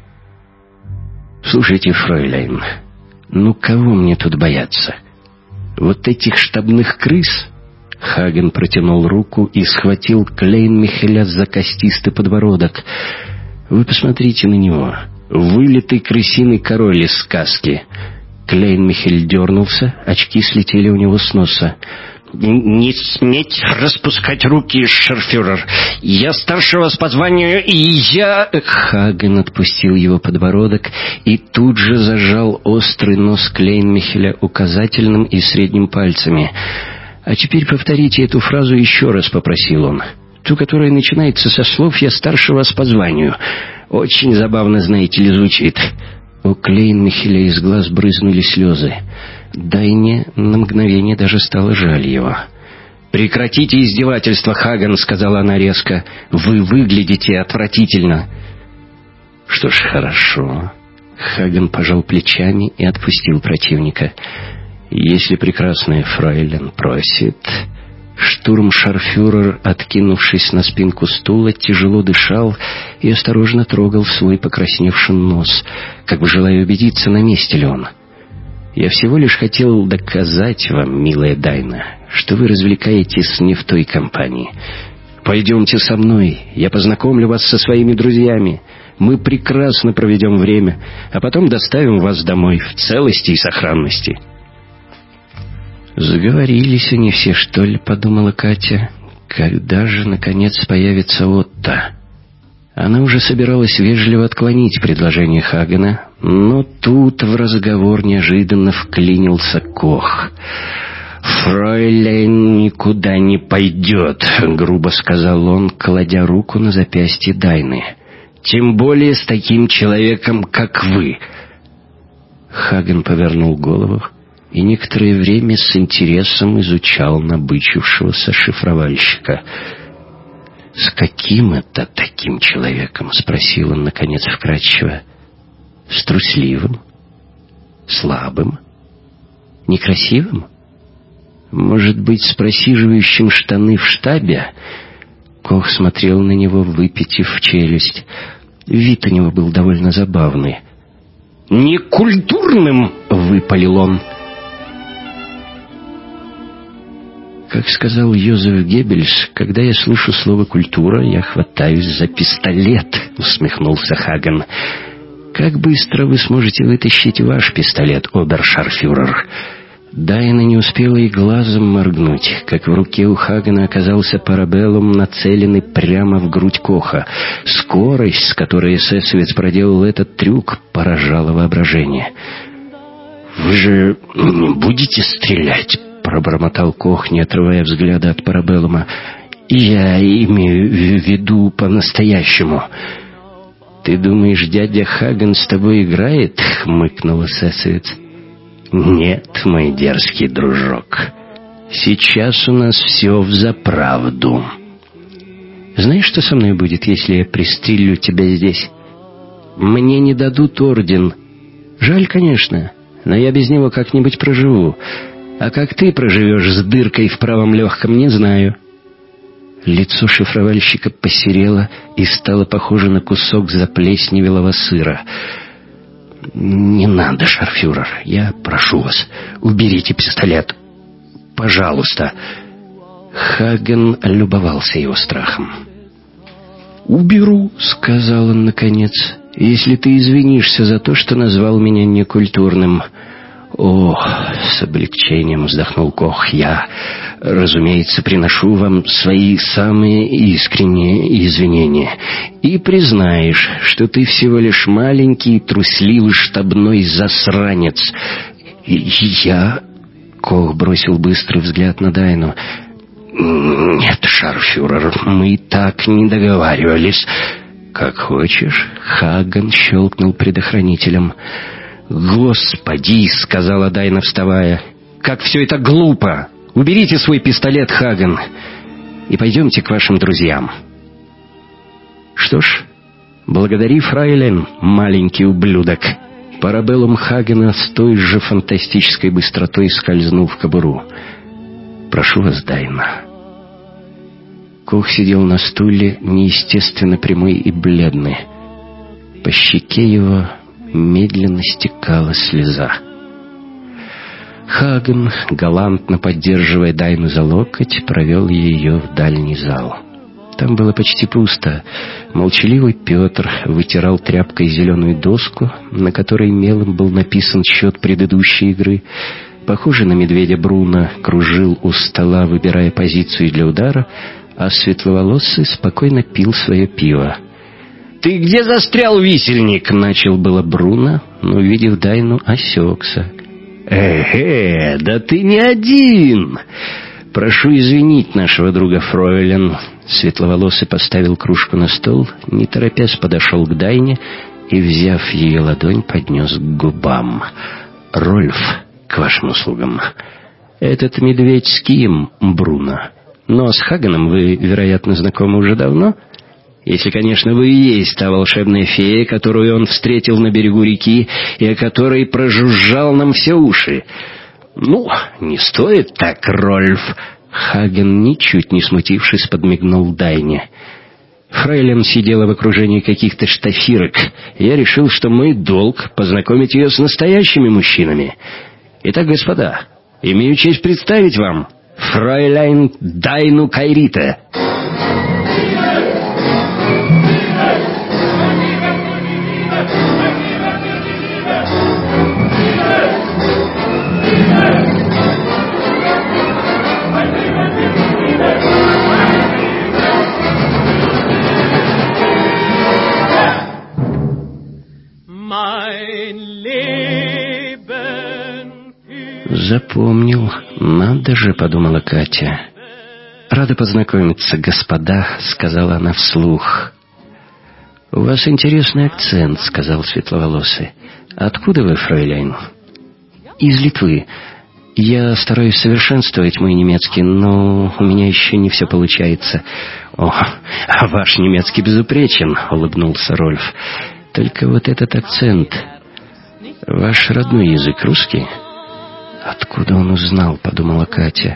Слушайте, фройляйн, ну кого мне тут бояться? Вот этих штабных крыс? Хаген протянул руку и схватил Клейн-Михеля за костистый подбородок. Вы посмотрите на него. Вылитый крысиный король из сказки. Клейн-Михель дернулся, очки слетели у него с носа. «Не сметь распускать руки, шарфюрер! Я старше вас по званию, и я...» Хаген отпустил его подбородок и тут же зажал острый нос Клейн-Михеля указательным и средним пальцами. «А теперь повторите эту фразу еще раз», — попросил он. «Ту, которая начинается со слов «я старше вас по званию». Очень забавно, знаете ли, звучит». У Клейн-Михеля из глаз брызнули слезы. Дайне на мгновение даже стало жаль его. «Прекратите издевательство, Хаген», — сказала она резко. «Вы выглядите отвратительно». «Что ж, хорошо». Хаген пожал плечами и отпустил противника. «Если прекрасная фройлен просит...» Штурмшарфюрер, откинувшись на спинку стула, тяжело дышал и осторожно трогал свой покрасневший нос, как бы желая убедиться, на месте ли он. «Я всего лишь хотел доказать вам, милая Дайна, что вы развлекаетесь не в той компании. Пойдемте со мной, я познакомлю вас со своими друзьями. Мы прекрасно проведем время, а потом доставим вас домой в целости и сохранности». «Заговорились они все, что ли?» — подумала Катя. «Когда же, наконец, появится Отто?» Она уже собиралась вежливо отклонить предложение Хагена, но тут в разговор неожиданно вклинился Кох. «Фройлейн никуда не пойдет», — грубо сказал он, кладя руку на запястье Дайны. «Тем более с таким человеком, как вы». Хаген повернул голову и некоторое время с интересом изучал набычившегося шифровальщика. «С каким это таким человеком?» — спросил он, наконец, вкратчиво. «С трусливым? Слабым? Некрасивым? Может быть, с просиживающим штаны в штабе?» Кох смотрел на него, выпятив челюсть. Вид у него был довольно забавный. «Некультурным!» — выпалил он. Как сказал Йозеф Геббельс, когда я слышу слово «культура», я хватаюсь за пистолет, усмехнулся Хаген. Как быстро вы сможете вытащить ваш пистолет, обершарфюрер? Дайна не успела и глазом моргнуть, как в руке у Хагена оказался парабеллум, нацеленный прямо в грудь Коха. Скорость, с которой эсэсовец проделал этот трюк, поражала воображение. «Вы же не будете стрелять?» — пробормотал Кох, не отрывая взгляда от парабеллума. «Я имею в виду по-настоящему». «Ты думаешь, дядя Хаген с тобой играет?» — хмыкнул эсэсовец. «Нет, мой дерзкий дружок. Сейчас у нас все взаправду. Знаешь, что со мной будет, если я пристрелю тебя здесь? Мне не дадут орден. Жаль, конечно, но я без него как-нибудь проживу. А как ты проживешь с дыркой в правом легком, не знаю». Лицо шифровальщика посерело и стало похоже на кусок заплесневелого сыра. Не надо, шарфюрер, я прошу вас, уберите пистолет. Пожалуйста. Хаген любовался его страхом. «Уберу», — сказал он наконец, — «если ты извинишься за то, что назвал меня некультурным». «О, с облегчением вздохнул Кох, я, разумеется, приношу вам свои самые искренние извинения. И признаешь, что ты всего лишь маленький, трусливый штабной засранец. И я...» Кох бросил быстрый взгляд на Дайну. «Нет, шарфюрер, мы так не договаривались». «Как хочешь», — Хаген щелкнул предохранителем. «Господи», — сказала Дайна, вставая, — «как все это глупо! Уберите свой пистолет, Хаген, и пойдемте к вашим друзьям». «Что ж, благодари, фрейлин, маленький ублюдок». Парабеллум Хагена с той же фантастической быстротой скользнул в кобуру. «Прошу вас, Дайна». Кох сидел на стуле, неестественно прямой и бледный. По щеке его медленно стекала слеза. Хаген, галантно поддерживая Дайну за локоть, провел ее в дальний зал. Там было почти пусто. Молчаливый Петр вытирал тряпкой зеленую доску, на которой мелом был написан счет предыдущей игры. Похоже на медведя Бруно кружил у стола, выбирая позицию для удара, а светловолосый спокойно пил свое пиво. «Ты где застрял, висельник?» — начал было Бруно, но, увидев Дайну, осекся. «Э-э, да ты не один!» «Прошу извинить нашего друга фройлен». Светловолосый поставил кружку на стол, не торопясь подошел к Дайне и, взяв ее ладонь, поднес к губам. «Рольф, к вашим услугам. Этот медведь с кем, Бруно? Но с Хагеном вы, вероятно, знакомы уже давно? Если, конечно, вы и есть та волшебная фея, которую он встретил на берегу реки и о которой прожужжал нам все уши. Ну, не стоит так, Рольф». Хаген, ничуть не смутившись, подмигнул Дайне. Фрейлин сидела в окружении каких-то штафирок. Я решил, что мой долг познакомить ее с настоящими мужчинами. Итак, господа, имею честь представить вам фройляйн Дайну Кайрите. «Запомнил. Надо же», — подумала Катя. «Рада познакомиться, господа», — сказала она вслух. «У вас интересный акцент», — сказал светловолосый. «Откуда вы, фройляйн?» «Из Литвы. Я стараюсь совершенствовать мой немецкий, но у меня еще не все получается». «О, а ваш немецкий безупречен», — улыбнулся Рольф. «Только вот этот акцент. Ваш родной язык русский?» «Откуда он узнал?» — подумала Катя.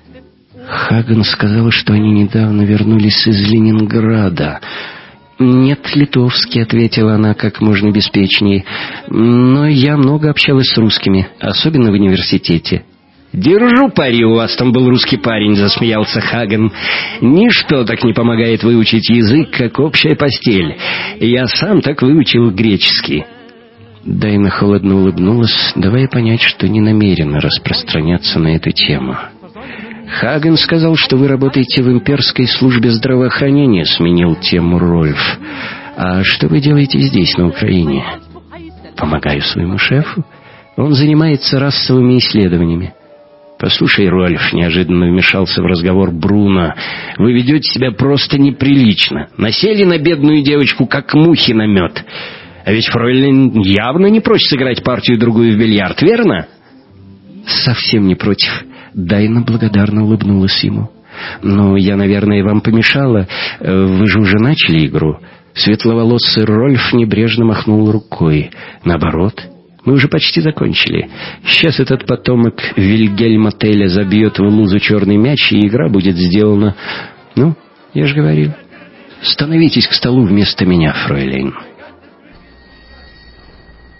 Хаген сказал, что они недавно вернулись из Ленинграда. «Нет, литовский», — ответила она как можно беспечнее. «Но я много общалась с русскими, особенно в университете». «Держу пари, у вас там был русский парень», — засмеялся Хаген. «Ничто так не помогает выучить язык, как общая постель. Я сам так выучил греческий». Дайна холодно улыбнулась, давая понять, что не намерена распространяться на эту тему. «Хаген сказал, что вы работаете в имперской службе здравоохранения», — сменил тему Рольф. «А что вы делаете здесь, на Украине?» «Помогаю своему шефу. Он занимается расовыми исследованиями». «Послушай, Рольф», — неожиданно вмешался в разговор Бруно, — «вы ведете себя просто неприлично. Насели на бедную девочку, как мухи на мед. А ведь фройлен явно не прочь сыграть партию-другую в бильярд, верно?» «Совсем не против». Дайна благодарно улыбнулась ему. «Но я, наверное, вам помешала. Вы же уже начали игру». Светловолосый Рольф небрежно махнул рукой. «Наоборот, мы уже почти закончили. Сейчас этот потомок Вильгельма Теля забьет в лузу черный мяч, и игра будет сделана. Ну, я же говорил. Становитесь к столу вместо меня, фройлейн».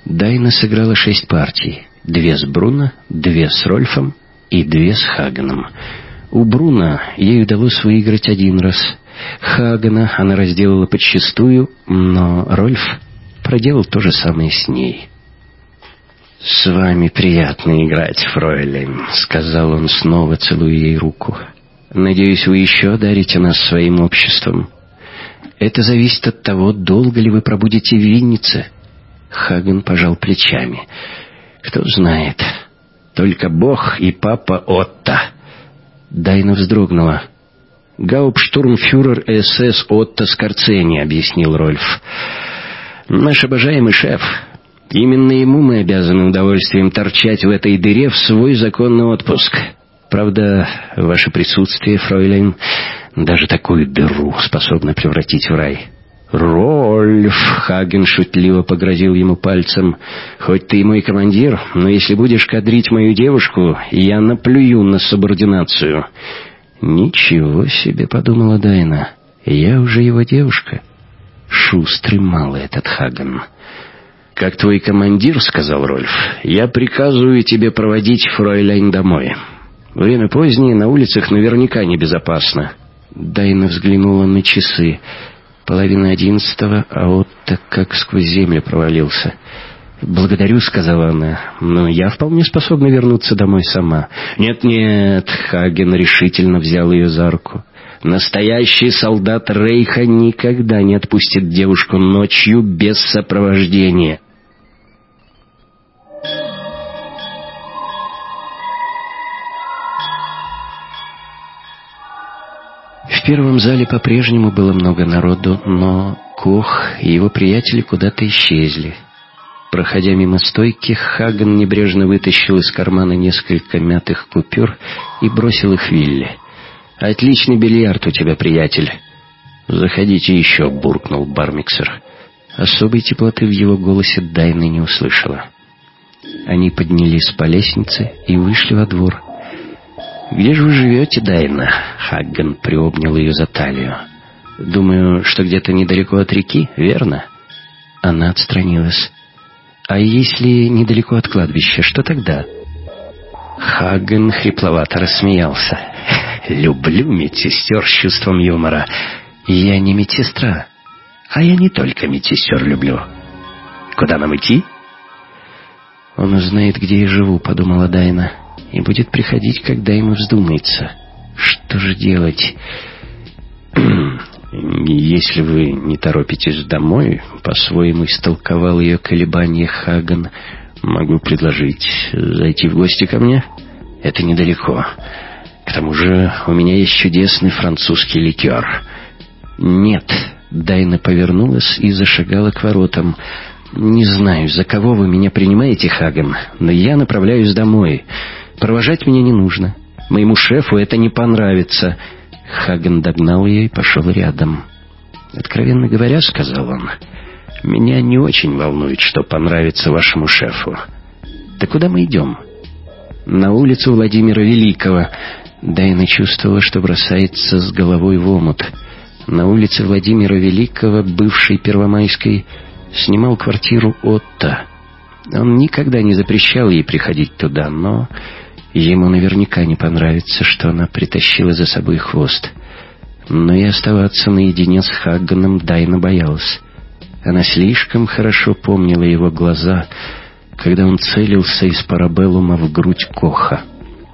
Дайна сыграла шесть партий. Две с Бруно, две с Рольфом и две с Хаганом. У Бруно ей удалось выиграть один раз. Хагана она разделала подчистую, но Рольф проделал то же самое с ней. «С вами приятно играть, фройлен», — сказал он, снова целуя ей руку. «Надеюсь, вы еще одарите нас своим обществом. Это зависит от того, долго ли вы пробудете в Виннице». Хаган пожал плечами. «Кто знает. Только Бог и папа Отто». Дайна вздрогнула. «Гауптштурмфюрер СС Отто Скорцени», — объяснил Рольф. «Наш обожаемый шеф. Именно ему мы обязаны удовольствием торчать в этой дыре в свой законный отпуск. Правда, ваше присутствие, фройлен, даже такую дыру способно превратить в рай». «Рольф!» — Хаген шутливо погрозил ему пальцем. «Хоть ты и мой командир, но если будешь кадрить мою девушку, я наплюю на субординацию». «Ничего себе», — подумала Дайна. «Я уже его девушка». Шустрый малый этот Хаген. «Как твой командир, — сказал Рольф, — я приказываю тебе проводить фройлен домой. Время позднее, на улицах наверняка небезопасно». Дайна взглянула на часы. Половина одиннадцатого, а Отто как сквозь землю провалился. «Благодарю», — сказала она, — «но я вполне способна вернуться домой сама». «Нет-нет», — Хаген решительно взял ее за руку. «Настоящий солдат Рейха никогда не отпустит девушку ночью без сопровождения». В первом зале по-прежнему было много народу, но Кох и его приятели куда-то исчезли. Проходя мимо стойки, Хаген небрежно вытащил из кармана несколько мятых купюр и бросил их Вилли. «Отличный бильярд у тебя, приятель». «Заходите еще», — буркнул бармиксер. Особой теплоты в его голосе Дайна не услышала. Они поднялись по лестнице и вышли во двор. «Где же вы живете, Дайна?» Хаген приобнял ее за талию. «Думаю, что где-то недалеко от реки, верно?» Она отстранилась. «А если недалеко от кладбища, что тогда?» Хаген хрипловато рассмеялся. «Люблю медсестер с чувством юмора. Я не медсестра, а я не только медсестер люблю. Куда нам идти?» «Он узнает, где я живу», — подумала Дайна, — «и будет приходить, когда ему вздумается. Что же делать?» «Если вы не торопитесь домой», — по-своему истолковал ее колебания Хаген, — «могу предложить зайти в гости ко мне. Это недалеко. К тому же у меня есть чудесный французский ликер». «Нет», — Дайна повернулась и зашагала к воротам. «Не знаю, за кого вы меня принимаете, Хаген, но я направляюсь домой. Провожать меня не нужно. Моему шефу это не понравится». Хаген догнал ее и пошел рядом. «Откровенно говоря, — сказал он, — меня не очень волнует, что понравится вашему шефу. Да куда мы идем?» «На улицу Владимира Великого». Дайна чувствовала, что бросается с головой в омут. На улице Владимира Великого, бывшей Первомайской, снимал квартиру Отто. Он никогда не запрещал ей приходить туда, но ему наверняка не понравится, что она притащила за собой хвост. Но и оставаться наедине с Хагеном Дайна боялась. Она слишком хорошо помнила его глаза, когда он целился из парабеллума в грудь Коха.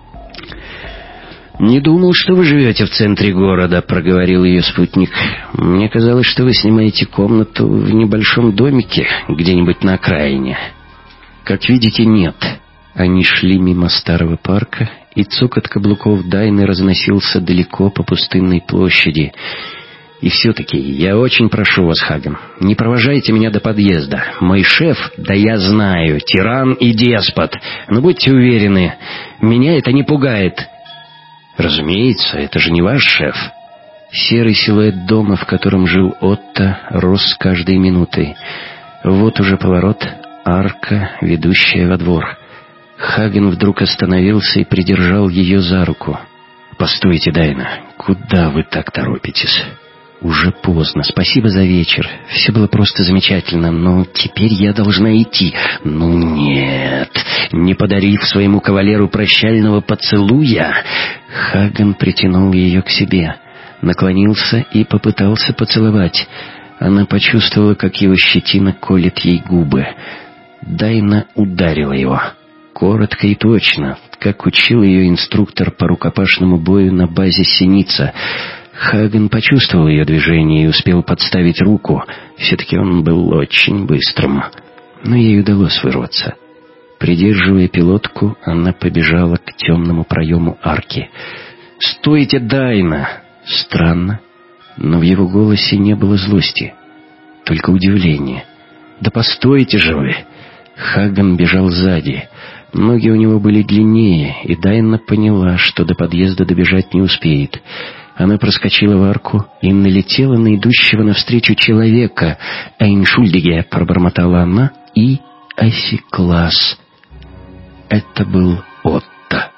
«Не думал, что вы живете в центре города», — проговорил ее спутник. «Мне казалось, что вы снимаете комнату в небольшом домике где-нибудь на окраине». «Как видите, нет». Они шли мимо старого парка, и цокот каблуков Дайны разносился далеко по пустынной площади. «И все-таки я очень прошу вас, Хаген, не провожайте меня до подъезда. Мой шеф, да я знаю, тиран и деспот, но будьте уверены, меня это не пугает». «Разумеется, это же не ваш шеф». Серый силуэт дома, в котором жил Отто, рос с каждой минутой. Вот уже поворот, арка, ведущая во двор. Хаген вдруг остановился и придержал ее за руку. «Постойте, Дайна, куда вы так торопитесь? Уже поздно. Спасибо за вечер. Все было просто замечательно, но теперь я должна идти. Ну нет. Не подарив своему кавалеру прощального поцелуя, Хаган притянул ее к себе, наклонился и попытался поцеловать. Она почувствовала, как его щетина колет ей губы. Дайна ударила его. Коротко и точно, как учил ее инструктор по рукопашному бою на базе «Синица». Хаган почувствовал ее движение и успел подставить руку. Все-таки он был очень быстрым. Но ей удалось вырваться. Придерживая пилотку, она побежала к темному проему арки. «Стойте, Дайна!» Странно, но в его голосе не было злости, только удивление. «Да постойте же вы!» Хаган бежал сзади. Ноги у него были длиннее, и Дайна поняла, что до подъезда добежать не успеет. Она проскочила в арку и налетела на идущего навстречу человека. «Эйншульдиге!» — пробормотала она и осеклась. Это был Отто.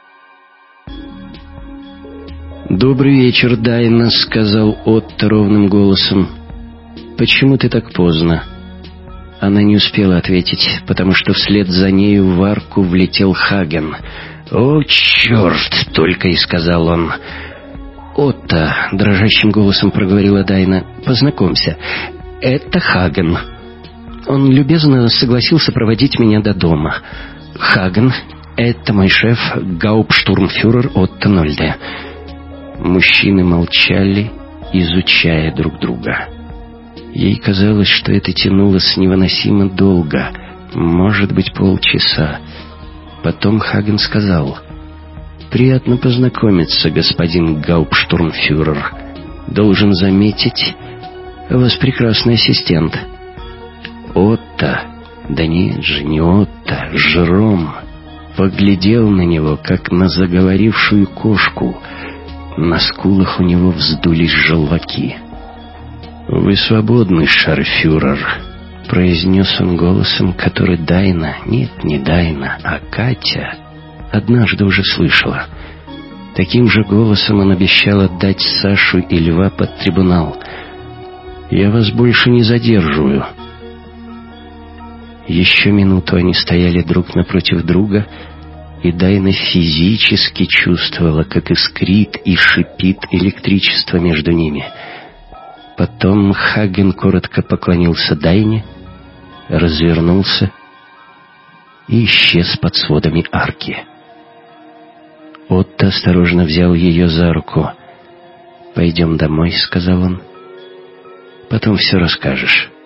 «Добрый вечер, Дайна», — сказал Отто ровным голосом. «Почему ты так поздно?» Она не успела ответить, потому что вслед за нею в арку влетел Хаган. «О, черт!» — только и сказал он. «Отто», — дрожащим голосом проговорила Дайна, — «познакомься, это Хаган. Он любезно согласился проводить меня до дома. Хаган, это мой шеф, гауптштурмфюрер Отто Нольде». Мужчины молчали, изучая друг друга. Ей казалось, что это тянулось невыносимо долго, может быть, полчаса. Потом Хаган сказал: «Приятно познакомиться, господин гауптштурмфюрер. Должен заметить, у вас прекрасный ассистент». Отто, да нет же, не Отто, Жером, поглядел на него, как на заговорившую кошку. На скулах у него вздулись желваки. «Вы свободны, шарфюрер», — произнес он голосом, который Дайна, нет, не Дайна, а Катя, однажды уже слышала. Таким же голосом он обещал отдать Сашу и Льва под трибунал. «Я вас больше не задерживаю». Еще минуту они стояли друг напротив друга, и Дайна физически чувствовала, как искрит и шипит электричество между ними. Потом Хаган коротко поклонился Дайне, развернулся и исчез под сводами арки. Отто осторожно взял ее за руку. «Пойдем домой», — сказал он. «Потом все расскажешь».